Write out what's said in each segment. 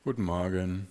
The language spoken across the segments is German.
Guten Morgen.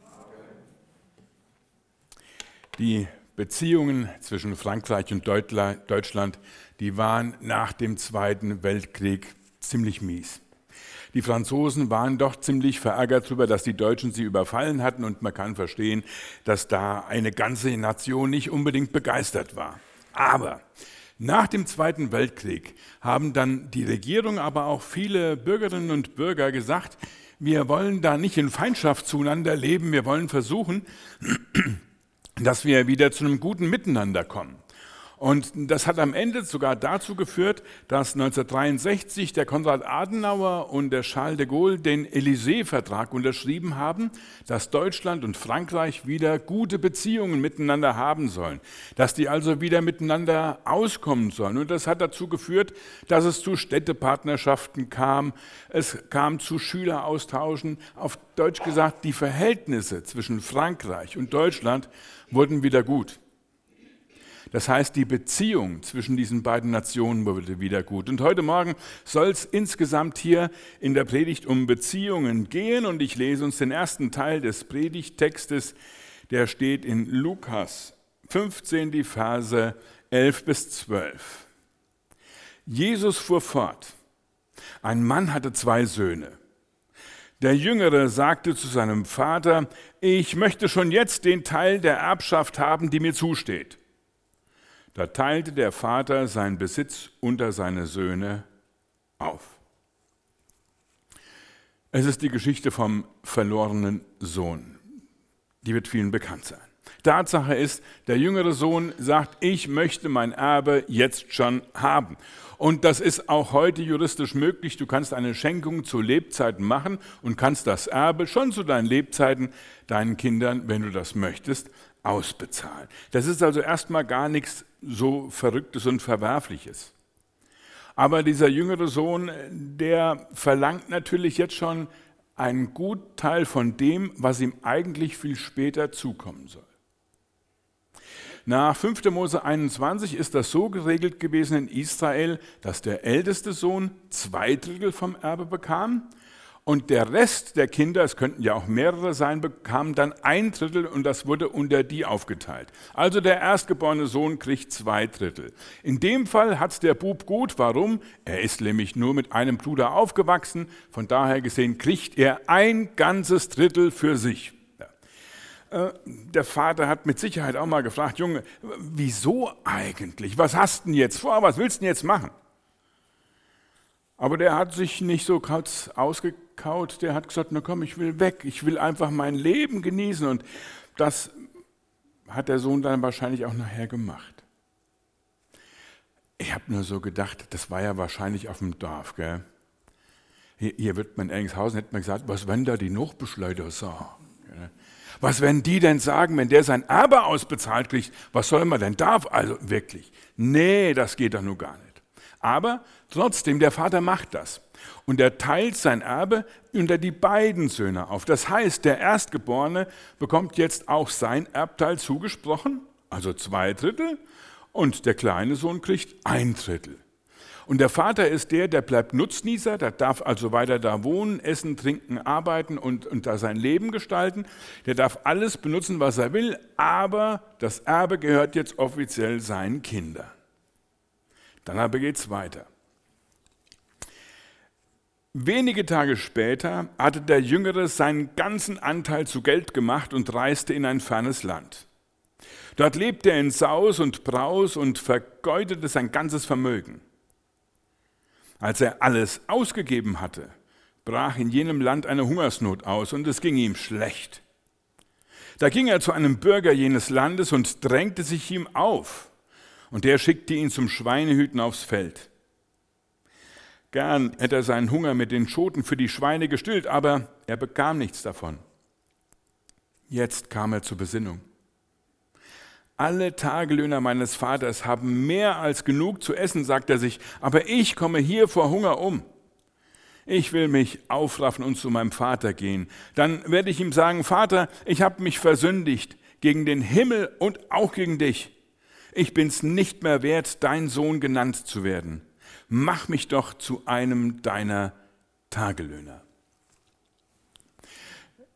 Die Beziehungen zwischen Frankreich und Deutschland, die waren nach dem Zweiten Weltkrieg ziemlich mies. Die Franzosen waren doch ziemlich verärgert darüber, dass die Deutschen sie überfallen hatten, und man kann verstehen, dass da eine ganze Nation nicht unbedingt begeistert war. Aber nach dem Zweiten Weltkrieg haben dann die Regierung, aber auch viele Bürgerinnen und Bürger gesagt, wir wollen da nicht in Feindschaft zueinander leben, wir wollen versuchen, dass wir wieder zu einem guten Miteinander kommen. Und das hat am Ende sogar dazu geführt, dass 1963 der Konrad Adenauer und der Charles de Gaulle den Élysée-Vertrag unterschrieben haben, dass Deutschland und Frankreich wieder gute Beziehungen miteinander haben sollen, dass die also wieder miteinander auskommen sollen. Und das hat dazu geführt, dass es zu Städtepartnerschaften kam, es kam zu Schüleraustauschen. Auf Deutsch gesagt, die Verhältnisse zwischen Frankreich und Deutschland wurden wieder gut. Das heißt, die Beziehung zwischen diesen beiden Nationen wurde wieder gut. Und heute Morgen soll es insgesamt hier in der Predigt um Beziehungen gehen. Und ich lese uns den ersten Teil des Predigttextes, der steht in Lukas 15, die Verse 11 bis 12. Jesus fuhr fort. Ein Mann hatte 2 Söhne. Der Jüngere sagte zu seinem Vater, ich möchte schon jetzt den Teil der Erbschaft haben, die mir zusteht. Da teilte der Vater seinen Besitz unter seine Söhne auf. Es ist die Geschichte vom verlorenen Sohn. Die wird vielen bekannt sein. Tatsache ist, der jüngere Sohn sagt, ich möchte mein Erbe jetzt schon haben. Und das ist auch heute juristisch möglich. Du kannst eine Schenkung zu Lebzeiten machen und kannst das Erbe schon zu deinen Lebzeiten deinen Kindern, wenn du das möchtest, ausbezahlen. Das ist also erstmal gar nichts so Verrücktes und Verwerfliches. Aber dieser jüngere Sohn, der verlangt natürlich jetzt schon einen guten Teil von dem, was ihm eigentlich viel später zukommen soll. Nach 5. Mose 21 ist das so geregelt gewesen in Israel, dass der älteste Sohn 2/3 vom Erbe bekam und der Rest der Kinder, es könnten ja auch mehrere sein, bekamen dann 1/3 und das wurde unter die aufgeteilt. Also der erstgeborene Sohn kriegt 2/3. In dem Fall hat es der Bub gut. Warum? Er ist nämlich nur mit einem Bruder aufgewachsen. Von daher gesehen kriegt er ein ganzes Drittel für sich. Der Vater hat mit Sicherheit auch mal gefragt, Junge, wieso eigentlich? Was hast du denn jetzt vor? Was willst du denn jetzt machen? Aber der hat sich nicht so kurz ausgekaut, der hat gesagt, na komm, ich will weg, ich will einfach mein Leben genießen. Und das hat der Sohn dann wahrscheinlich auch nachher gemacht. Ich habe nur so gedacht, das war ja wahrscheinlich auf dem Dorf, gell? Hier wird man in Engishausen, hätte man gesagt, was wenn da die Nachbarleute sagen? Was werden die denn sagen, wenn der sein Erbe ausbezahlt kriegt? Was soll man denn da? Also wirklich, nee, das geht doch nur gar nicht. Aber trotzdem, der Vater macht das. Und er teilt sein Erbe unter die beiden Söhne auf. Das heißt, der Erstgeborene bekommt jetzt auch sein Erbteil zugesprochen, also 2/3, und der kleine Sohn kriegt 1/3. Und der Vater ist der bleibt Nutznießer, der darf also weiter da wohnen, essen, trinken, arbeiten und da sein Leben gestalten. Der darf alles benutzen, was er will, aber das Erbe gehört jetzt offiziell seinen Kindern. Dann aber geht es weiter. Wenige Tage später hatte der Jüngere seinen ganzen Anteil zu Geld gemacht und reiste in ein fernes Land. Dort lebte er in Saus und Braus und vergeudete sein ganzes Vermögen. Als er alles ausgegeben hatte, brach in jenem Land eine Hungersnot aus und es ging ihm schlecht. Da ging er zu einem Bürger jenes Landes und drängte sich ihm auf. Und der schickte ihn zum Schweinehüten aufs Feld. Gern hätte er seinen Hunger mit den Schoten für die Schweine gestillt, aber er bekam nichts davon. Jetzt kam er zur Besinnung. Alle Tagelöhner meines Vaters haben mehr als genug zu essen, sagt er sich, aber ich komme hier vor Hunger um. Ich will mich aufraffen und zu meinem Vater gehen. Dann werde ich ihm sagen, Vater, ich habe mich versündigt gegen den Himmel und auch gegen dich. Ich bin's nicht mehr wert, dein Sohn genannt zu werden. Mach mich doch zu einem deiner Tagelöhner.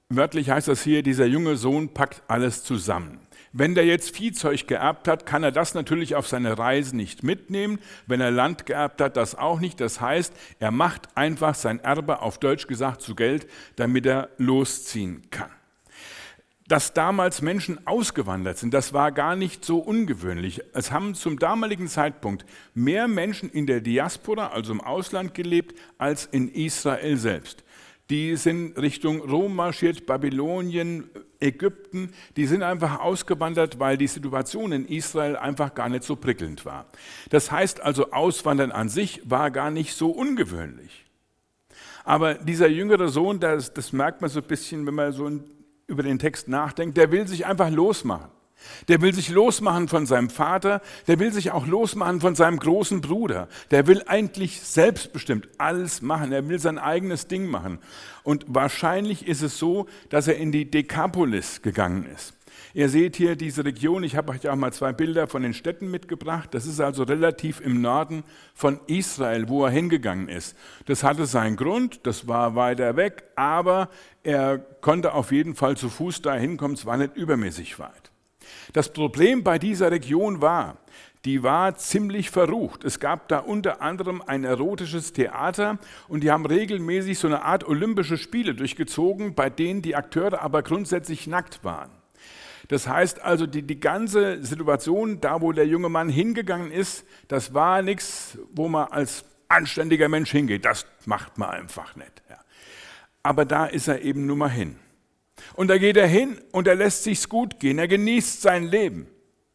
Wörtlich heißt das hier, dieser junge Sohn packt alles zusammen. Wenn der jetzt Viehzeug geerbt hat, kann er das natürlich auf seine Reise nicht mitnehmen. Wenn er Land geerbt hat, das auch nicht. Das heißt, er macht einfach sein Erbe, auf Deutsch gesagt, zu Geld, damit er losziehen kann. Dass damals Menschen ausgewandert sind, das war gar nicht so ungewöhnlich. Es haben zum damaligen Zeitpunkt mehr Menschen in der Diaspora, also im Ausland, gelebt, als in Israel selbst. Die sind Richtung Rom marschiert, Babylonien, Ägypten. Die sind einfach ausgewandert, weil die Situation in Israel einfach gar nicht so prickelnd war. Das heißt also, Auswandern an sich war gar nicht so ungewöhnlich. Aber dieser jüngere Sohn, das merkt man so ein bisschen, wenn man so über den Text nachdenkt, der will sich einfach losmachen. Der will sich losmachen von seinem Vater, der will sich auch losmachen von seinem großen Bruder. Der will eigentlich selbstbestimmt alles machen, er will sein eigenes Ding machen. Und wahrscheinlich ist es so, dass er in die Dekapolis gegangen ist. Ihr seht hier diese Region, ich habe euch auch mal 2 Bilder von den Städten mitgebracht. Das ist also relativ im Norden von Israel, wo er hingegangen ist. Das hatte seinen Grund, das war weiter weg, aber er konnte auf jeden Fall zu Fuß da hinkommen, es war nicht übermäßig weit. Das Problem bei dieser Region war, die war ziemlich verrucht. Es gab da unter anderem ein erotisches Theater und die haben regelmäßig so eine Art Olympische Spiele durchgezogen, bei denen die Akteure aber grundsätzlich nackt waren. Das heißt also, die ganze Situation, da wo der junge Mann hingegangen ist, das war nichts, wo man als anständiger Mensch hingeht. Das macht man einfach nicht. Ja. Aber da ist er eben nun mal hin. Und da geht er hin und er lässt sich's gut gehen, er genießt sein Leben.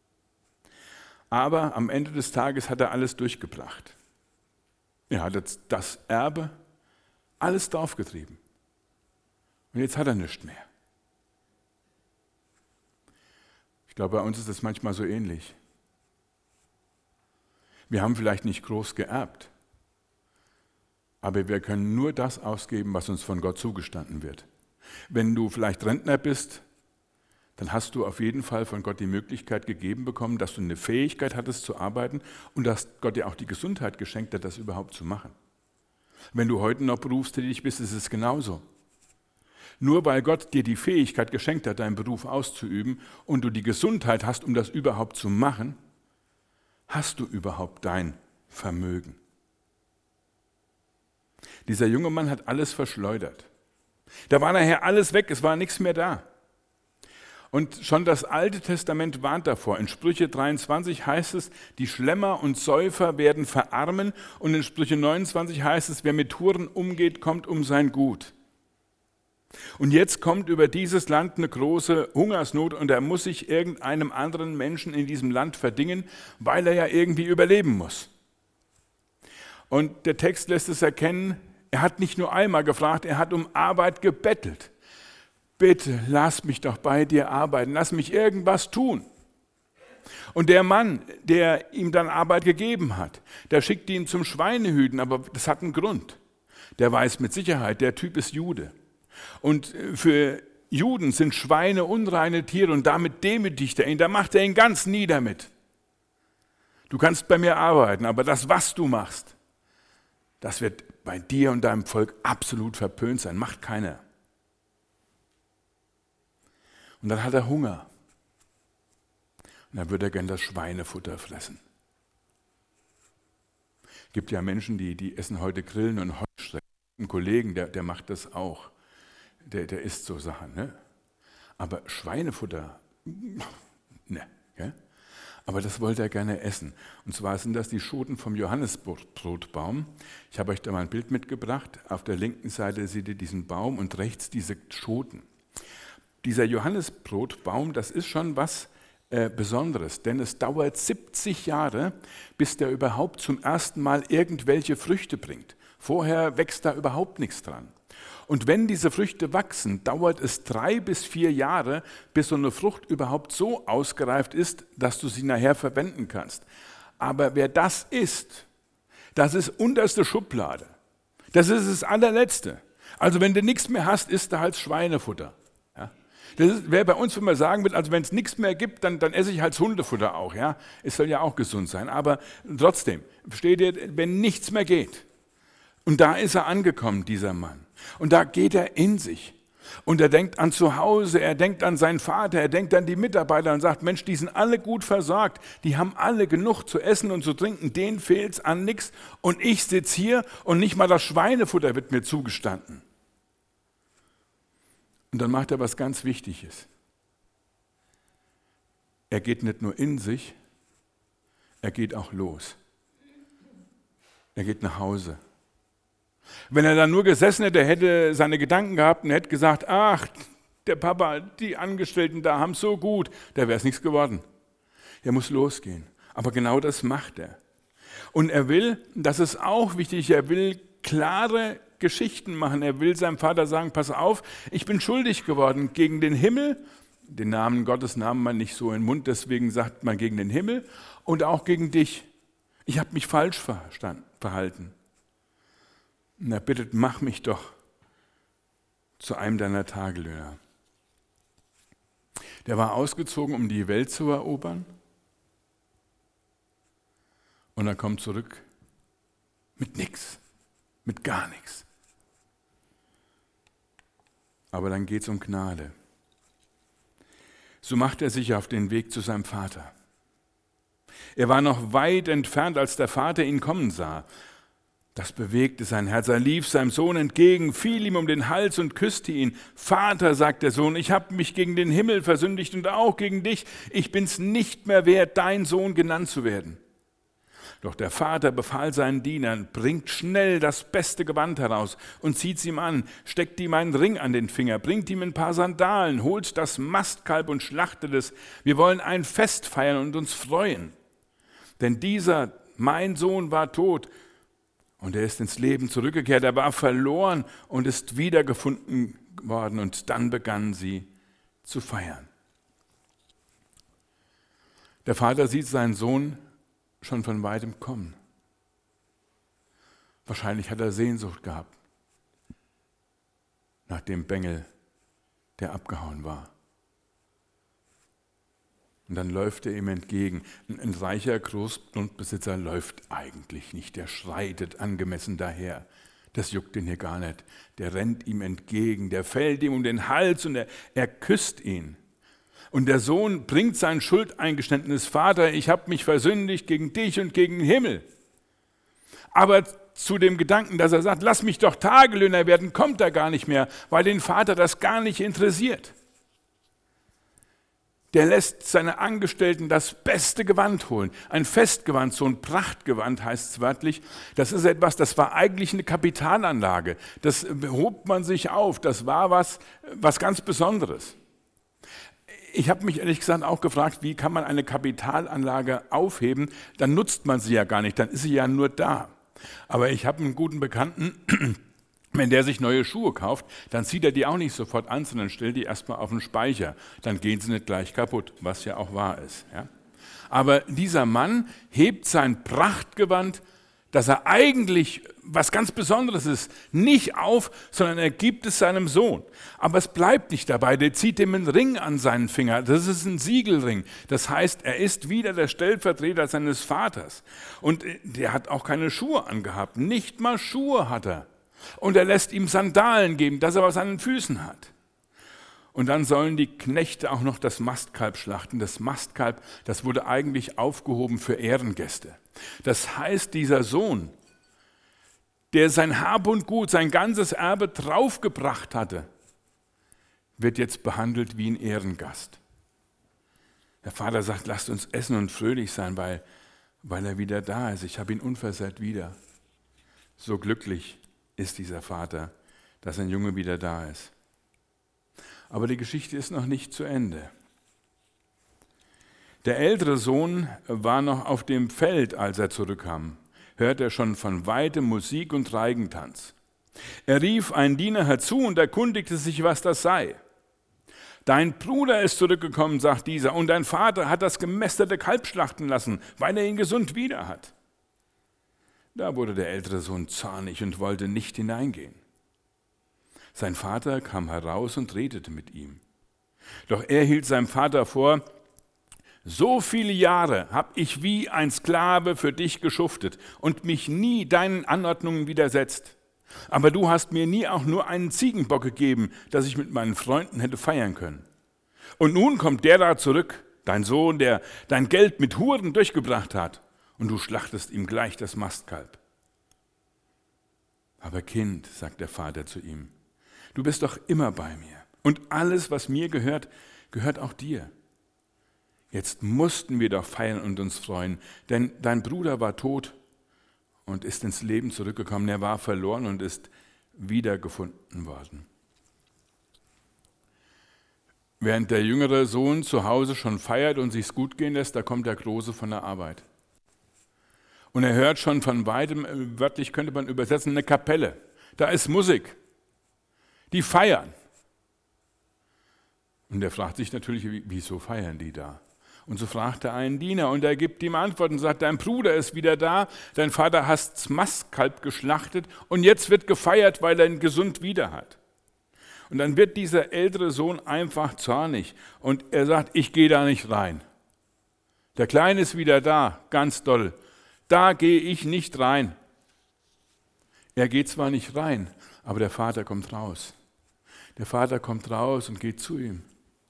Aber am Ende des Tages hat er alles durchgebracht. Er hat jetzt das Erbe, alles draufgetrieben. Und jetzt hat er nichts mehr. Ich glaube, bei uns ist das manchmal so ähnlich. Wir haben vielleicht nicht groß geerbt, aber wir können nur das ausgeben, was uns von Gott zugestanden wird. Wenn du vielleicht Rentner bist, dann hast du auf jeden Fall von Gott die Möglichkeit gegeben bekommen, dass du eine Fähigkeit hattest zu arbeiten und dass Gott dir auch die Gesundheit geschenkt hat, das überhaupt zu machen. Wenn du heute noch berufstätig bist, ist es genauso. Nur weil Gott dir die Fähigkeit geschenkt hat, deinen Beruf auszuüben und du die Gesundheit hast, um das überhaupt zu machen, hast du überhaupt dein Vermögen. Dieser junge Mann hat alles verschleudert. Da war nachher alles weg, es war nichts mehr da. Und schon das Alte Testament warnt davor. In Sprüche 23 heißt es, die Schlemmer und Säufer werden verarmen. Und in Sprüche 29 heißt es, wer mit Huren umgeht, kommt um sein Gut. Und jetzt kommt über dieses Land eine große Hungersnot und er muss sich irgendeinem anderen Menschen in diesem Land verdingen, weil er ja irgendwie überleben muss. Und der Text lässt es erkennen, er hat nicht nur einmal gefragt, er hat um Arbeit gebettelt. Bitte, lass mich doch bei dir arbeiten, lass mich irgendwas tun. Und der Mann, der ihm dann Arbeit gegeben hat, der schickt ihn zum Schweinehüten, aber das hat einen Grund. Der weiß mit Sicherheit, der Typ ist Jude. Und für Juden sind Schweine unreine Tiere und damit demütigt er ihn, da macht er ihn ganz nieder mit. Du kannst bei mir arbeiten, aber das, was du machst, das wird bei dir und deinem Volk absolut verpönt sein, macht keiner. Und dann hat er Hunger. Und dann würde er gern das Schweinefutter fressen. Es gibt ja Menschen, die essen heute Grillen und Heuschrecken. Ein Kollegen, der macht das auch. Der isst so Sachen. Ne? Aber Schweinefutter, ne. Gell? Aber das wollte er gerne essen. Und zwar sind das die Schoten vom Johannesbrotbaum. Ich habe euch da mal ein Bild mitgebracht. Auf der linken Seite seht ihr diesen Baum und rechts diese Schoten. Dieser Johannesbrotbaum, das ist schon was Besonderes, denn es dauert 70 Jahre, bis der überhaupt zum ersten Mal irgendwelche Früchte bringt. Vorher wächst da überhaupt nichts dran. Und wenn diese Früchte wachsen, dauert es 3 bis 4 Jahre, bis so eine Frucht überhaupt so ausgereift ist, dass du sie nachher verwenden kannst. Aber wer das isst, das ist unterste Schublade. Das ist das allerletzte. Also wenn du nichts mehr hast, isst du halt Schweinefutter. Ja? Das wäre bei uns, wenn man sagen will, also wenn es nichts mehr gibt, dann esse ich halt Hundefutter auch. Ja? Es soll ja auch gesund sein. Aber trotzdem, versteht ihr, wenn nichts mehr geht. Und da ist er angekommen, dieser Mann. Und da geht er in sich. Und er denkt an zu Hause, er denkt an seinen Vater, er denkt an die Mitarbeiter und sagt, Mensch, die sind alle gut versorgt, die haben alle genug zu essen und zu trinken, denen fehlt es an nichts und ich sitze hier und nicht mal das Schweinefutter wird mir zugestanden. Und dann macht er was ganz Wichtiges. Er geht nicht nur in sich, er geht auch los. Er geht nach Hause. Wenn er dann nur gesessen hätte, hätte seine Gedanken gehabt und hätte gesagt, ach, der Papa, die Angestellten da haben es so gut, da wäre es nichts geworden. Er muss losgehen. Aber genau das macht er. Und er will, das ist auch wichtig, er will klare Geschichten machen. Er will seinem Vater sagen, pass auf, ich bin schuldig geworden gegen den Himmel. Den Namen Gottes nahm man nicht so in den Mund, deswegen sagt man gegen den Himmel und auch gegen dich. Ich habe mich falsch verhalten. Und er bittet, mach mich doch zu einem deiner Tagelöhner. Der war ausgezogen, um die Welt zu erobern. Und er kommt zurück mit nichts, mit gar nichts. Aber dann geht es um Gnade. So macht er sich auf den Weg zu seinem Vater. Er war noch weit entfernt, als der Vater ihn kommen sah. Das bewegte sein Herz. Er lief seinem Sohn entgegen, fiel ihm um den Hals und küsste ihn. Vater, sagt der Sohn, ich habe mich gegen den Himmel versündigt und auch gegen dich. Ich bin's nicht mehr wert, dein Sohn genannt zu werden. Doch der Vater befahl seinen Dienern, bringt schnell das beste Gewand heraus und zieht's ihm an, steckt ihm einen Ring an den Finger, bringt ihm ein paar Sandalen, holt das Mastkalb und schlachtet es. Wir wollen ein Fest feiern und uns freuen. Denn dieser, mein Sohn, war tot und er ist ins Leben zurückgekehrt. Er war verloren und ist wiedergefunden worden. Und dann begannen sie zu feiern. Der Vater sieht seinen Sohn schon von weitem kommen. Wahrscheinlich hat er Sehnsucht gehabt nach dem Bengel, der abgehauen war. Und dann läuft er ihm entgegen. Ein reicher Großgrundbesitzer läuft eigentlich nicht, der schreitet angemessen daher. Das juckt ihn hier gar nicht. Der rennt ihm entgegen, der fällt ihm um den Hals und er küsst ihn. Und der Sohn bringt sein Schuldeingeständnis, Vater, ich habe mich versündigt gegen dich und gegen den Himmel. Aber zu dem Gedanken, dass er sagt, lass mich doch Tagelöhner werden, kommt er gar nicht mehr, weil den Vater das gar nicht interessiert. Der lässt seine Angestellten das beste Gewand holen. Ein Festgewand, so ein Prachtgewand heißt es wörtlich. Das ist etwas, das war eigentlich eine Kapitalanlage. Das hob man sich auf. Das war was ganz Besonderes. Ich habe mich ehrlich gesagt auch gefragt, wie kann man eine Kapitalanlage aufheben? Dann nutzt man sie ja gar nicht, dann ist sie ja nur da. Aber ich habe einen guten Bekannten, wenn der sich neue Schuhe kauft, dann zieht er die auch nicht sofort an, sondern stellt die erstmal auf den Speicher. Dann gehen sie nicht gleich kaputt, was ja auch wahr ist. Ja? Aber dieser Mann hebt sein Prachtgewand, das er eigentlich was ganz Besonderes ist, nicht auf, sondern er gibt es seinem Sohn. Aber es bleibt nicht dabei, der zieht ihm einen Ring an seinen Finger. Das ist ein Siegelring. Das heißt, er ist wieder der Stellvertreter seines Vaters. Und der hat auch keine Schuhe angehabt, nicht mal Schuhe hat er. Und er lässt ihm Sandalen geben, dass er was an den Füßen hat. Und dann sollen die Knechte auch noch das Mastkalb schlachten. Das Mastkalb, das wurde eigentlich aufgehoben für Ehrengäste. Das heißt, dieser Sohn, der sein Hab und Gut, sein ganzes Erbe draufgebracht hatte, wird jetzt behandelt wie ein Ehrengast. Der Vater sagt, lasst uns essen und fröhlich sein, weil er wieder da ist. Ich habe ihn unversehrt wieder. So glücklich ist dieser Vater, dass ein Junge wieder da ist. Aber die Geschichte ist noch nicht zu Ende. Der ältere Sohn war noch auf dem Feld, als er zurückkam, hörte er schon von weitem Musik und Reigentanz. Er rief einen Diener herzu und erkundigte sich, was das sei. Dein Bruder ist zurückgekommen, sagt dieser, und dein Vater hat das gemästete Kalb schlachten lassen, weil er ihn gesund wieder hat. Da wurde der ältere Sohn zornig und wollte nicht hineingehen. Sein Vater kam heraus und redete mit ihm. Doch er hielt seinem Vater vor, so viele Jahre habe ich wie ein Sklave für dich geschuftet und mich nie deinen Anordnungen widersetzt. Aber du hast mir nie auch nur einen Ziegenbock gegeben, dass ich mit meinen Freunden hätte feiern können. Und nun kommt der da zurück, dein Sohn, der dein Geld mit Huren durchgebracht hat, und du schlachtest ihm gleich das Mastkalb. Aber Kind, sagt der Vater zu ihm, du bist doch immer bei mir. Und alles, was mir gehört, gehört auch dir. Jetzt mussten wir doch feiern und uns freuen, denn dein Bruder war tot und ist ins Leben zurückgekommen. Er war verloren und ist wiedergefunden worden. Während der jüngere Sohn zu Hause schon feiert und sich's gut gehen lässt, da kommt der Große von der Arbeit. Und er hört schon von weitem, wörtlich könnte man übersetzen, eine Kapelle. Da ist Musik. Die feiern. Und er fragt sich natürlich, wieso feiern die da? Und so fragt er einen Diener und er gibt ihm Antwort und sagt, dein Bruder ist wieder da, dein Vater hat das Mastkalb geschlachtet und jetzt wird gefeiert, weil er ihn gesund wieder hat. Und dann wird dieser ältere Sohn einfach zornig und er sagt, ich gehe da nicht rein. Der Kleine ist wieder da, ganz doll. Da gehe ich nicht rein. Er geht zwar nicht rein, aber der Vater kommt raus. Der Vater kommt raus und geht zu ihm.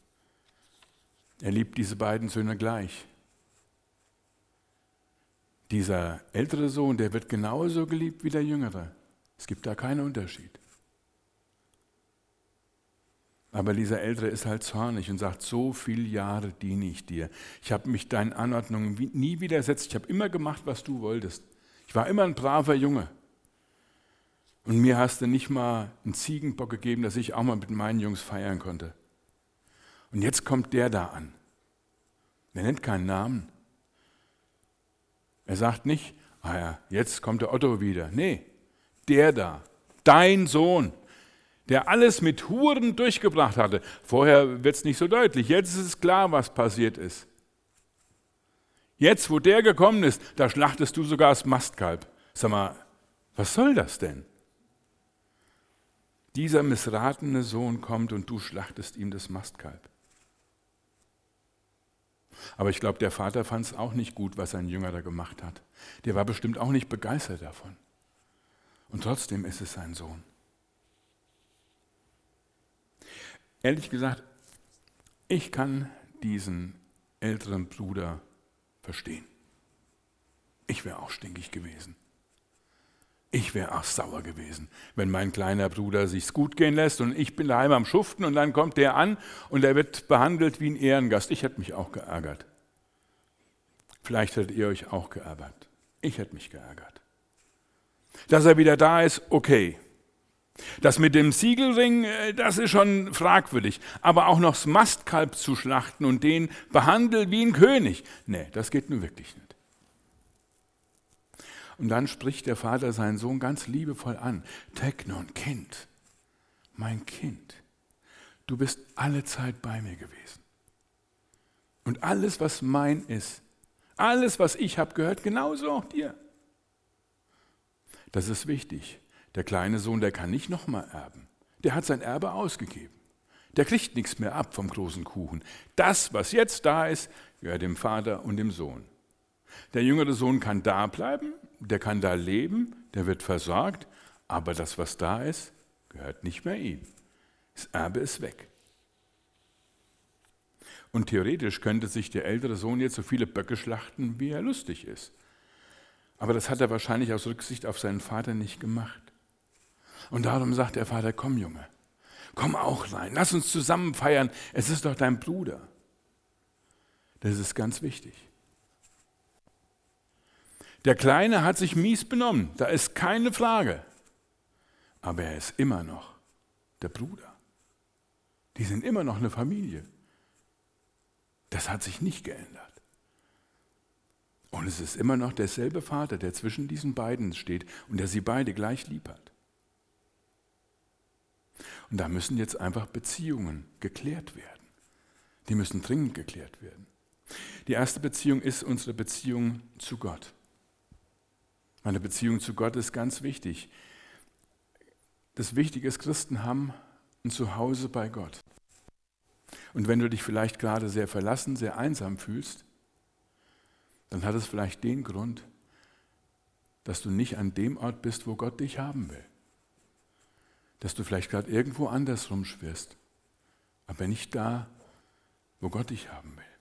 Er liebt diese beiden Söhne gleich. Dieser ältere Sohn, der wird genauso geliebt wie der jüngere. Es gibt da keinen Unterschied. Aber dieser Ältere ist halt zornig und sagt, so viele Jahre diene ich dir. Ich habe mich deinen Anordnungen nie widersetzt. Ich habe immer gemacht, was du wolltest. Ich war immer ein braver Junge. Und mir hast du nicht mal einen Ziegenbock gegeben, dass ich auch mal mit meinen Jungs feiern konnte. Und jetzt kommt der da an. Er nennt keinen Namen. Er sagt nicht, ah ja, jetzt kommt der Otto wieder. Nee, der da, dein Sohn, der alles mit Huren durchgebracht hatte. Vorher wird es nicht so deutlich. Jetzt ist es klar, was passiert ist. Jetzt, wo der gekommen ist, da schlachtest du sogar das Mastkalb. Sag mal, was soll das denn? Dieser missratene Sohn kommt und du schlachtest ihm das Mastkalb. Aber ich glaube, der Vater fand es auch nicht gut, was sein Jünger da gemacht hat. Der war bestimmt auch nicht begeistert davon. Und trotzdem ist es sein Sohn. Ehrlich gesagt, ich kann diesen älteren Bruder verstehen. Ich wäre auch stinkig gewesen. Ich wäre auch sauer gewesen, wenn mein kleiner Bruder sich's gut gehen lässt und ich bin daheim am Schuften und dann kommt der an und er wird behandelt wie ein Ehrengast. Ich hätte mich auch geärgert. Vielleicht hättet ihr euch auch geärgert. Ich hätte mich geärgert. Dass er wieder da ist, okay. Das mit dem Siegelring, das ist schon fragwürdig. Aber auch noch das Mastkalb zu schlachten und den behandeln wie ein König, nee, das geht nun wirklich nicht. Und dann spricht der Vater seinen Sohn ganz liebevoll an. Teknon, Kind, mein Kind, du bist alle Zeit bei mir gewesen. Und alles, was mein ist, alles, was ich habe, gehört genauso auch dir. Das ist wichtig. Der kleine Sohn, der kann nicht nochmal erben. Der hat sein Erbe ausgegeben. Der kriegt nichts mehr ab vom großen Kuchen. Das, was jetzt da ist, gehört dem Vater und dem Sohn. Der jüngere Sohn kann da bleiben, der kann da leben, der wird versorgt, aber das, was da ist, gehört nicht mehr ihm. Das Erbe ist weg. Und theoretisch könnte sich der ältere Sohn jetzt so viele Böcke schlachten, wie er lustig ist. Aber das hat er wahrscheinlich aus Rücksicht auf seinen Vater nicht gemacht. Und darum sagt der Vater, komm Junge, komm auch rein, lass uns zusammen feiern, es ist doch dein Bruder. Das ist ganz wichtig. Der Kleine hat sich mies benommen, da ist keine Frage. Aber er ist immer noch der Bruder. Die sind immer noch eine Familie. Das hat sich nicht geändert. Und es ist immer noch derselbe Vater, der zwischen diesen beiden steht und der sie beide gleich lieb hat. Und da müssen jetzt einfach Beziehungen geklärt werden. Die müssen dringend geklärt werden. Die erste Beziehung ist unsere Beziehung zu Gott. Meine Beziehung zu Gott ist ganz wichtig. Das Wichtige ist, Christen haben ein Zuhause bei Gott. Und wenn du dich vielleicht gerade sehr verlassen, sehr einsam fühlst, dann hat es vielleicht den Grund, dass du nicht an dem Ort bist, wo Gott dich haben will. dass du vielleicht gerade irgendwo anders rumschwirrst, aber nicht da, wo Gott dich haben will.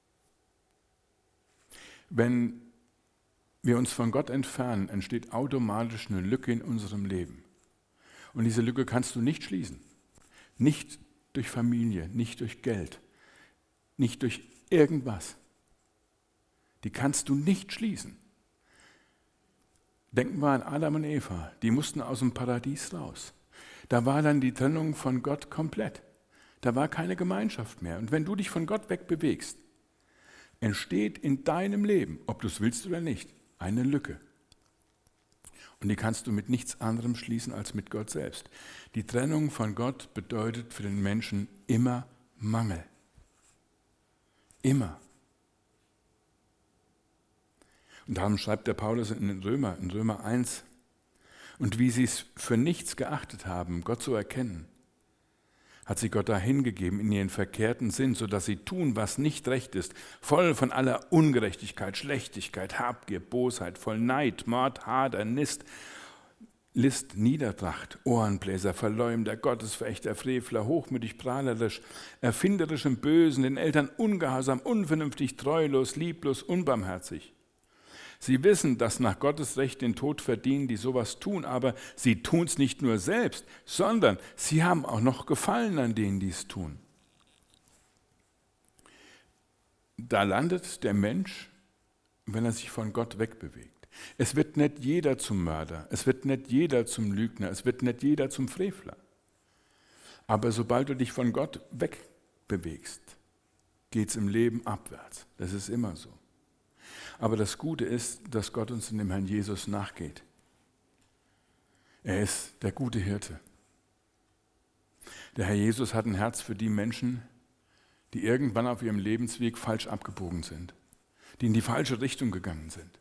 Wenn wir uns von Gott entfernen, entsteht automatisch eine Lücke in unserem Leben. Und diese Lücke kannst du nicht schließen. Nicht durch Familie, nicht durch Geld, nicht durch irgendwas. Die kannst du nicht schließen. Denken wir an Adam und Eva, die mussten aus dem Paradies raus. Da war dann die Trennung von Gott komplett. Da war keine Gemeinschaft mehr. Und wenn du dich von Gott wegbewegst, entsteht in deinem Leben, ob du es willst oder nicht, eine Lücke. Und die kannst du mit nichts anderem schließen als mit Gott selbst. Die Trennung von Gott bedeutet für den Menschen immer Mangel. Immer. Und darum schreibt der Paulus in Römer 1, und wie sie es für nichts geachtet haben, Gott zu erkennen, hat sie Gott dahingegeben in ihren verkehrten Sinn, sodass sie tun, was nicht recht ist, voll von aller Ungerechtigkeit, Schlechtigkeit, Habgier, Bosheit, voll Neid, Mord, Hader, List, Niedertracht, Ohrenbläser, Verleumder, Gottesverächter, Frevler, hochmütig, prahlerisch, erfinderisch im Bösen, den Eltern ungehorsam, unvernünftig, treulos, lieblos, unbarmherzig. Sie wissen, dass nach Gottes Recht den Tod verdienen, die sowas tun, aber sie tun es nicht nur selbst, sondern sie haben auch noch Gefallen an denen, die es tun. Da landet der Mensch, wenn er sich von Gott wegbewegt. Es wird nicht jeder zum Mörder, es wird nicht jeder zum Lügner, es wird nicht jeder zum Frevler. Aber sobald du dich von Gott wegbewegst, geht es im Leben abwärts. Das ist immer so. Aber das Gute ist, dass Gott uns in dem Herrn Jesus nachgeht. Er ist der gute Hirte. Der Herr Jesus hat ein Herz für die Menschen, die irgendwann auf ihrem Lebensweg falsch abgebogen sind, die in die falsche Richtung gegangen sind,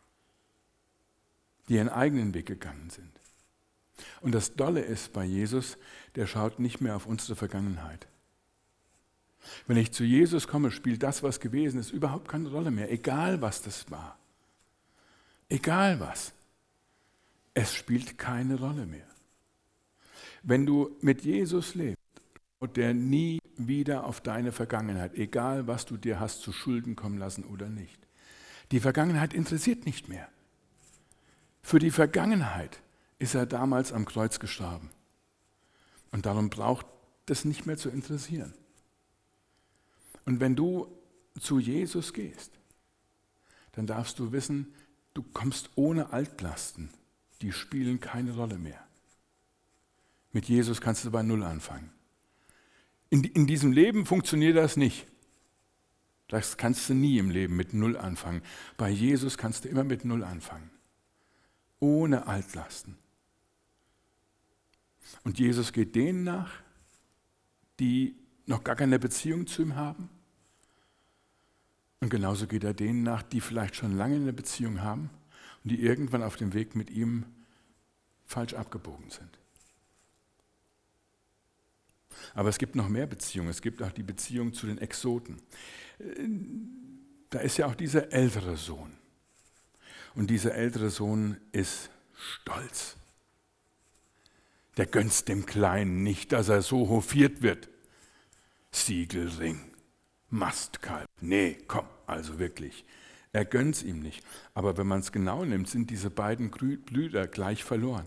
die ihren eigenen Weg gegangen sind. Und das Dolle ist bei Jesus, der schaut nicht mehr auf unsere Vergangenheit. Wenn ich zu Jesus komme, spielt das, was gewesen ist, überhaupt keine Rolle mehr, egal was das war. Egal was. Es spielt keine Rolle mehr. Wenn du mit Jesus lebst, schaut der nie wieder auf deine Vergangenheit, egal was du dir hast zu Schulden kommen lassen oder nicht. Die Vergangenheit interessiert nicht mehr. Für die Vergangenheit ist er damals am Kreuz gestorben. Und darum braucht das nicht mehr zu interessieren. Und wenn du zu Jesus gehst, dann darfst du wissen, du kommst ohne Altlasten. Die spielen keine Rolle mehr. Mit Jesus kannst du bei Null anfangen. In diesem Leben funktioniert das nicht. Das kannst du nie im Leben mit Null anfangen. Bei Jesus kannst du immer mit Null anfangen. Ohne Altlasten. Und Jesus geht denen nach, die noch gar keine Beziehung zu ihm haben. Und genauso geht er denen nach, die vielleicht schon lange eine Beziehung haben und die irgendwann auf dem Weg mit ihm falsch abgebogen sind. Aber es gibt noch mehr Beziehungen. Es gibt auch die Beziehung zu den Exoten. Da ist ja auch dieser ältere Sohn. Und dieser ältere Sohn ist stolz. Der gönnt dem Kleinen nicht, dass er so hofiert wird. Siegelring, Mastkalb. Nee, komm, also wirklich. Er gönnt es ihm nicht. Aber wenn man es genau nimmt, sind diese beiden Brüder gleich verloren.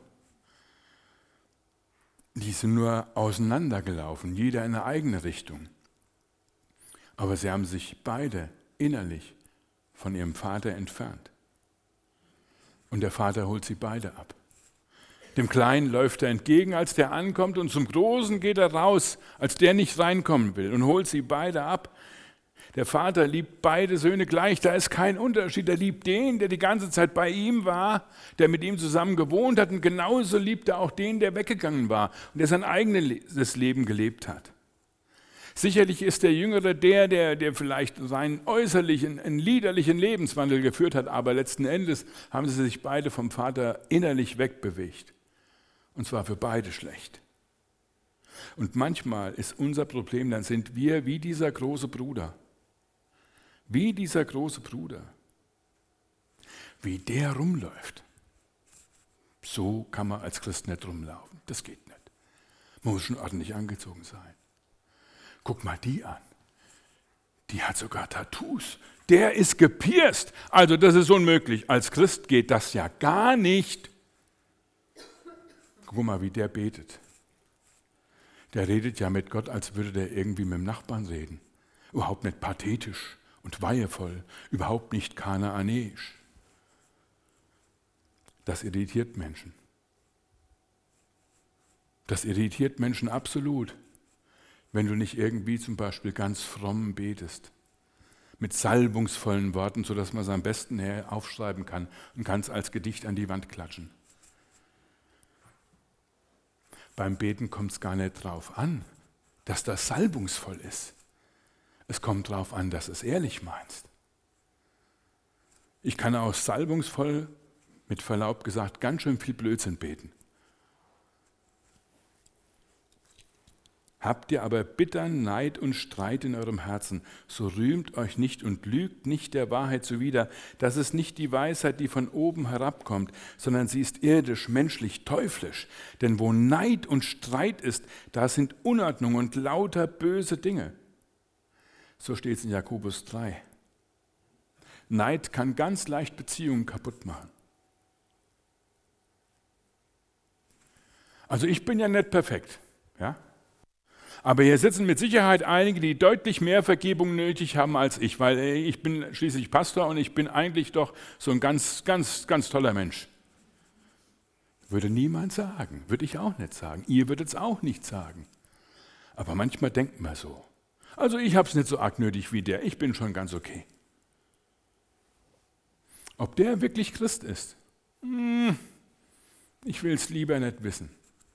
Die sind nur auseinandergelaufen, jeder in eine eigene Richtung. Aber sie haben sich beide innerlich von ihrem Vater entfernt. Und der Vater holt sie beide ab. Dem Kleinen läuft er entgegen, als der ankommt, und zum Großen geht er raus, als der nicht reinkommen will, und holt sie beide ab. Der Vater liebt beide Söhne gleich, da ist kein Unterschied. Er liebt den, der die ganze Zeit bei ihm war, der mit ihm zusammen gewohnt hat, und genauso liebt er auch den, der weggegangen war und der sein eigenes Leben gelebt hat. Sicherlich ist der Jüngere der vielleicht rein äußerlich einen liederlichen Lebenswandel geführt hat, aber letzten Endes haben sie sich beide vom Vater innerlich wegbewegt. Und zwar für beide schlecht. Und manchmal ist unser Problem, dann sind wir wie dieser große Bruder. Wie dieser große Bruder. Wie der rumläuft. So kann man als Christ nicht rumlaufen. Das geht nicht. Man muss schon ordentlich angezogen sein. Guck mal die an. Die hat sogar Tattoos. Der ist gepierst. Also das ist unmöglich. Als Christ geht das ja gar nicht. Guck mal, wie der betet. Der redet ja mit Gott, als würde der irgendwie mit dem Nachbarn reden. Überhaupt nicht pathetisch und weihevoll. Überhaupt nicht kanaanäisch. Das irritiert Menschen. Das irritiert Menschen absolut, wenn du nicht irgendwie zum Beispiel ganz fromm betest, mit salbungsvollen Worten, sodass man es am besten aufschreiben kann und kann es als Gedicht an die Wand klatschen. Beim Beten kommt es gar nicht drauf an, dass das salbungsvoll ist. Es kommt darauf an, dass du es ehrlich meinst. Ich kann auch salbungsvoll, mit Verlaub gesagt, ganz schön viel Blödsinn beten. Habt ihr aber bittern Neid und Streit in eurem Herzen, so rühmt euch nicht und lügt nicht der Wahrheit zuwider. Das ist nicht die Weisheit, die von oben herabkommt, sondern sie ist irdisch, menschlich, teuflisch. Denn wo Neid und Streit ist, da sind Unordnung und lauter böse Dinge. So steht es in Jakobus 3. Neid kann ganz leicht Beziehungen kaputt machen. Also ich bin ja nicht perfekt, ja? Aber hier sitzen mit Sicherheit einige, die deutlich mehr Vergebung nötig haben als ich, weil ich bin schließlich Pastor und ich bin eigentlich doch so ein ganz toller Mensch. Würde niemand sagen, würde ich auch nicht sagen. Ihr würdet es auch nicht sagen. Aber manchmal denkt man so. Also ich habe es nicht so arg nötig wie der, ich bin schon ganz okay. Ob der wirklich Christ ist? Ich will es lieber nicht wissen.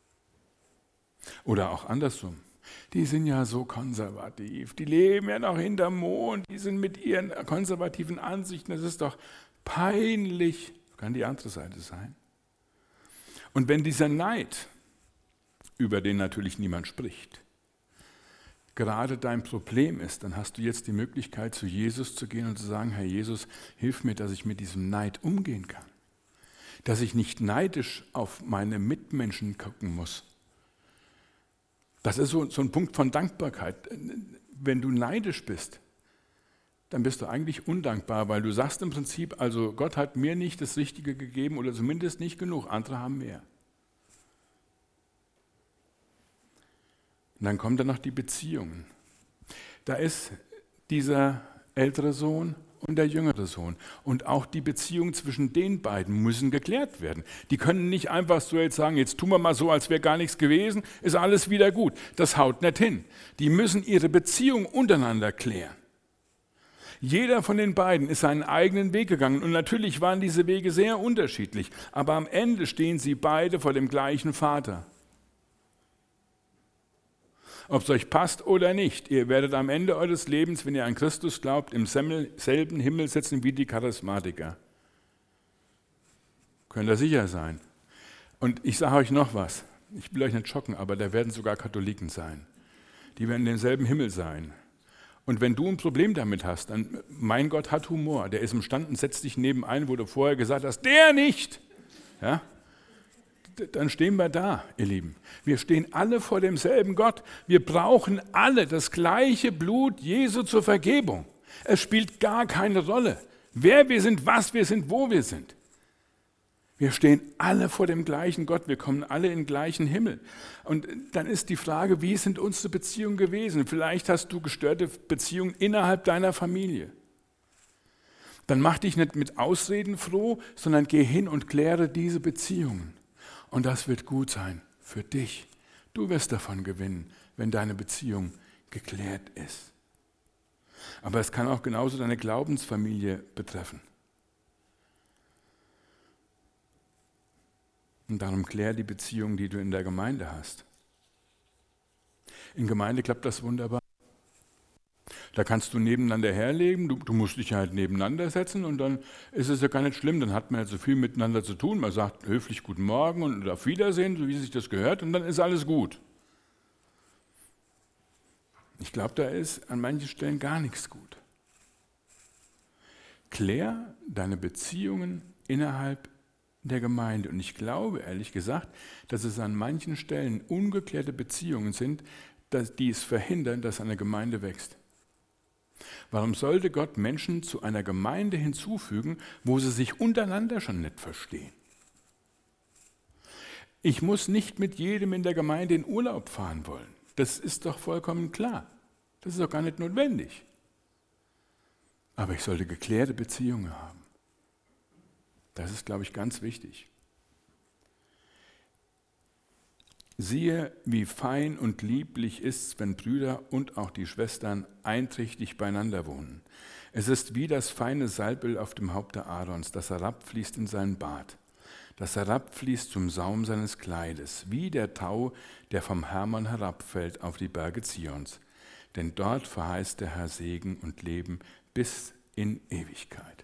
Oder auch andersrum. Die sind ja so konservativ, die leben ja noch hinterm Mond, die sind mit ihren konservativen Ansichten, das ist doch peinlich. Kann die andere Seite sein. Und wenn dieser Neid, über den natürlich niemand spricht, gerade dein Problem ist, dann hast du jetzt die Möglichkeit, zu Jesus zu gehen und zu sagen, Herr Jesus, hilf mir, dass ich mit diesem Neid umgehen kann. Dass ich nicht neidisch auf meine Mitmenschen gucken muss. Das ist so ein Punkt von Dankbarkeit. Wenn du neidisch bist, dann bist du eigentlich undankbar, weil du sagst im Prinzip, also Gott hat mir nicht das Richtige gegeben oder zumindest nicht genug, andere haben mehr. Und dann kommen dann noch die Beziehungen. Da ist dieser ältere Sohn und der jüngere Sohn. Und auch die Beziehungen zwischen den beiden müssen geklärt werden. Die können nicht einfach so jetzt sagen, jetzt tun wir mal so, als wäre gar nichts gewesen, ist alles wieder gut. Das haut nicht hin. Die müssen ihre Beziehung untereinander klären. Jeder von den beiden ist seinen eigenen Weg gegangen und natürlich waren diese Wege sehr unterschiedlich, aber am Ende stehen sie beide vor dem gleichen Vater. Ob es euch passt oder nicht, ihr werdet am Ende eures Lebens, wenn ihr an Christus glaubt, im selben Himmel sitzen wie die Charismatiker. Könnt ihr sicher sein. Und ich sage euch noch was, ich will euch nicht schocken, aber da werden sogar Katholiken sein. Die werden in demselben Himmel sein. Und wenn du ein Problem damit hast, dann, mein Gott hat Humor, der ist imstande, setzt dich neben einen, wo du vorher gesagt hast, der nicht. Ja? Dann stehen wir da, ihr Lieben. Wir stehen alle vor demselben Gott. Wir brauchen alle das gleiche Blut Jesu zur Vergebung. Es spielt gar keine Rolle, wer wir sind, was wir sind, wo wir sind. Wir stehen alle vor dem gleichen Gott. Wir kommen alle in den gleichen Himmel. Und dann ist die Frage, wie sind unsere Beziehungen gewesen? Vielleicht hast du gestörte Beziehungen innerhalb deiner Familie. Dann mach dich nicht mit Ausreden froh, sondern geh hin und kläre diese Beziehungen. Und das wird gut sein für dich. Du wirst davon gewinnen, wenn deine Beziehung geklärt ist. Aber es kann auch genauso deine Glaubensfamilie betreffen. Und darum klär die Beziehung, die du in der Gemeinde hast. In Gemeinde klappt das wunderbar. Da kannst du nebeneinander herleben, du musst dich halt nebeneinander setzen und dann ist es ja gar nicht schlimm, dann hat man ja so viel miteinander zu tun. Man sagt höflich Guten Morgen und auf Wiedersehen, so wie sich das gehört und dann ist alles gut. Ich glaube, da ist an manchen Stellen gar nichts gut. Klär deine Beziehungen innerhalb in der Gemeinde. Und ich glaube, ehrlich gesagt, dass es an manchen Stellen ungeklärte Beziehungen sind, die es verhindern, dass eine Gemeinde wächst. Warum sollte Gott Menschen zu einer Gemeinde hinzufügen, wo sie sich untereinander schon nicht verstehen? Ich muss nicht mit jedem in der Gemeinde in Urlaub fahren wollen. Das ist doch vollkommen klar. Das ist doch gar nicht notwendig. Aber ich sollte geklärte Beziehungen haben. Das ist, glaube ich, ganz wichtig. Siehe, wie fein und lieblich ist's, wenn Brüder und auch die Schwestern einträchtig beieinander wohnen. Es ist wie das feine Salböl auf dem Haupte Aarons, das herabfließt in seinen Bart, das herabfließt zum Saum seines Kleides, wie der Tau, der vom Hermon herabfällt auf die Berge Zions. Denn dort verheißt der Herr Segen und Leben bis in Ewigkeit.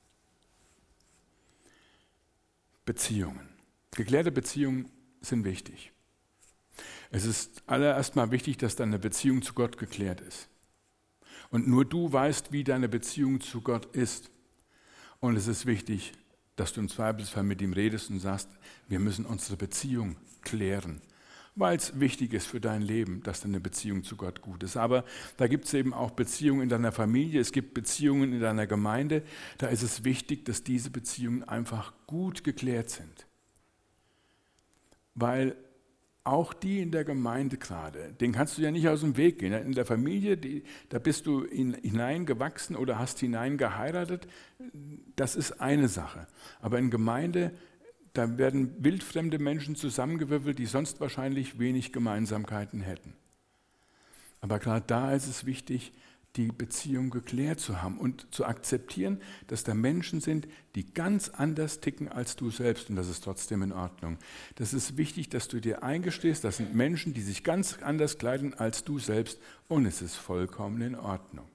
Beziehungen. Geklärte Beziehungen sind wichtig. Es ist allererst mal wichtig, dass deine Beziehung zu Gott geklärt ist. Und nur du weißt, wie deine Beziehung zu Gott ist. Und es ist wichtig, dass du im Zweifelsfall mit ihm redest und sagst, wir müssen unsere Beziehung klären, weil es wichtig ist für dein Leben, dass deine Beziehung zu Gott gut ist. Aber da gibt es eben auch Beziehungen in deiner Familie, es gibt Beziehungen in deiner Gemeinde. Da ist es wichtig, dass diese Beziehungen einfach gut geklärt sind. Weil auch die in der Gemeinde gerade, den kannst du ja nicht aus dem Weg gehen. In der Familie, da bist du hineingewachsen oder hast hineingeheiratet, das ist eine Sache. Aber in Gemeinde, da werden wildfremde Menschen zusammengewürfelt, die sonst wahrscheinlich wenig Gemeinsamkeiten hätten. Aber gerade da ist es wichtig, die Beziehung geklärt zu haben und zu akzeptieren, dass da Menschen sind, die ganz anders ticken als du selbst und das ist trotzdem in Ordnung. Das ist wichtig, dass du dir eingestehst, das sind Menschen, die sich ganz anders kleiden als du selbst und es ist vollkommen in Ordnung.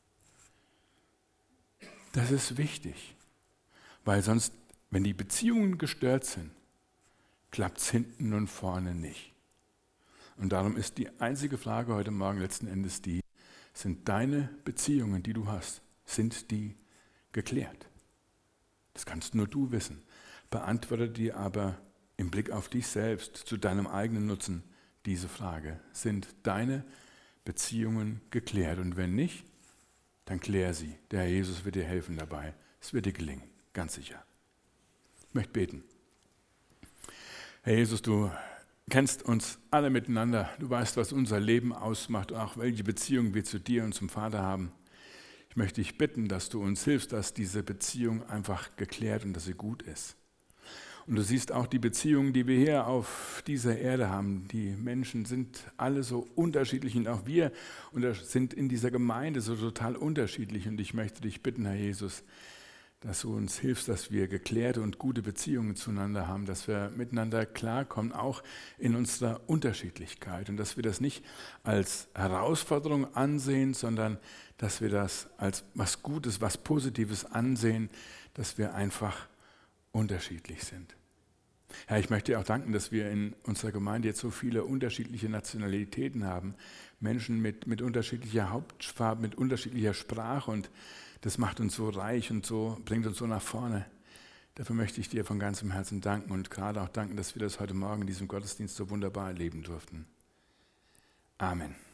Das ist wichtig, weil sonst, wenn die Beziehungen gestört sind, klappt es hinten und vorne nicht. Und darum ist die einzige Frage heute Morgen letzten Endes die, sind deine Beziehungen, die du hast, sind die geklärt? Das kannst nur du wissen. Beantworte dir aber im Blick auf dich selbst, zu deinem eigenen Nutzen, diese Frage. Sind deine Beziehungen geklärt? Und wenn nicht, dann klär sie. Der Herr Jesus wird dir helfen dabei. Es wird dir gelingen, ganz sicher. Ich möchte beten. Herr Jesus, du kennst uns alle miteinander. Du weißt, was unser Leben ausmacht, auch welche Beziehung wir zu dir und zum Vater haben. Ich möchte dich bitten, dass du uns hilfst, dass diese Beziehung einfach geklärt und dass sie gut ist. Und du siehst auch die Beziehungen, die wir hier auf dieser Erde haben. Die Menschen sind alle so unterschiedlich und auch wir sind in dieser Gemeinde so total unterschiedlich. Und ich möchte dich bitten, Herr Jesus, dass du uns hilfst, dass wir geklärte und gute Beziehungen zueinander haben, dass wir miteinander klarkommen, auch in unserer Unterschiedlichkeit und dass wir das nicht als Herausforderung ansehen, sondern dass wir das als was Gutes, was Positives ansehen, dass wir einfach unterschiedlich sind. Herr, ich möchte dir auch danken, dass wir in unserer Gemeinde jetzt so viele unterschiedliche Nationalitäten haben, Menschen mit unterschiedlicher Hauptfarbe, mit unterschiedlicher Sprache und das macht uns so reich und so bringt uns so nach vorne. Dafür möchte ich dir von ganzem Herzen danken und gerade auch danken, dass wir das heute Morgen in diesem Gottesdienst so wunderbar erleben durften. Amen.